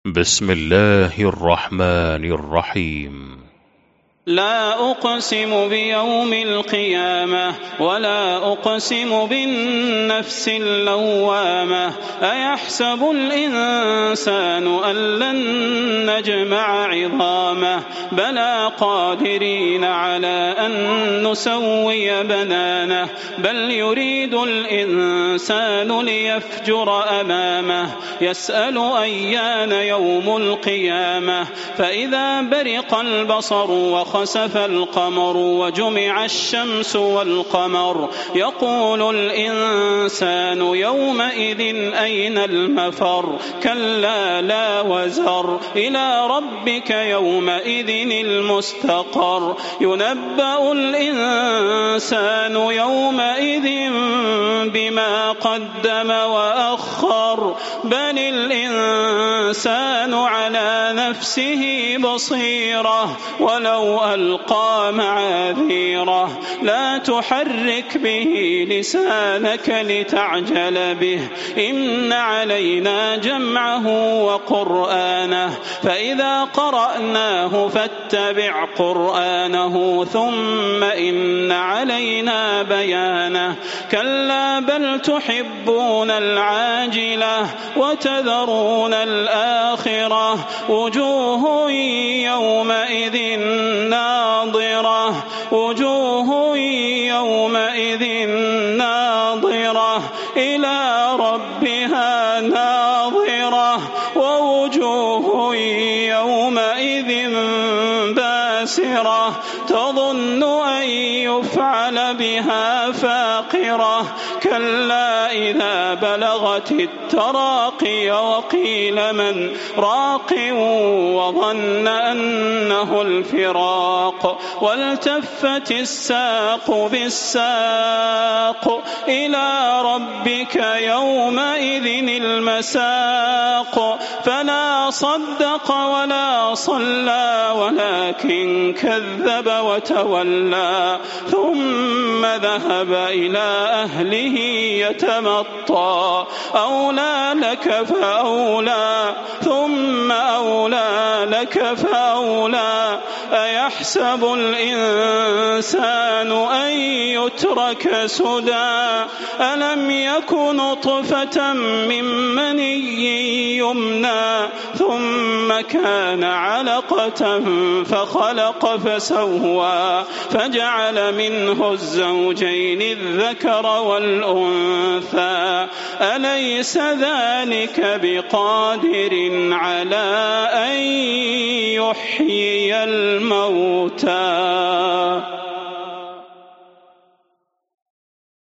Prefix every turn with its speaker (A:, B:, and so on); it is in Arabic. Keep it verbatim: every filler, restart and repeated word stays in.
A: بسم الله الرحمن الرحيم.
B: لا أقسم بيوم القيامة ولا أقسم بالنفس اللوامة أيحسب الإنسان أن لن نجمع عظامه بلى قادرين على أن نسوي بنانه بل يريد الإنسان ليفجر أمامه يسأل أيان يوم القيامة فإذا برق البصر وخسف القمر وجمع الشمس والقمر يقول الإنسان يومئذ أين المفر كلا لا وزر إلى ربك يومئذ المستقر ينبأ الإنسان يومئذ بما قدم وأخر بل الإنسان على نفسه بصيرة ولو ألقى معاذيره لا تحرك به لسانك لتعجل به إن علينا جمعه وقرآنه فإذا قرأناه فاتبع قرآنه ثم إن علينا بيانه كلا بل تحبون العاجلة وتذرون الآخرة وجوه يومئذ ناظرة وجوه يومئذ ناظرة إلى ربها ناظرة ووجوه يومئذ باسرة تظن أن يفعل بها فاقرة كلا إذا بلغت التراقي وقيل من راق وظن أنه الفراق والتفت الساق بالساق إلى ربك يومئذ المساق فلا صدق ولا صلى ولكن كذب وتولى ثم ذهب إلى أهله يتمطى أولى لك فأولى ثم أولى لك فأولى أيحسب الإنسان أن يترك سدى ألم يك نطفة من مني يمنى ثم كان علقة فخلق فسوى فجعل منه الزوجين الذكر والأنثى أليس ذلك بقادر على أن يحيي الموتى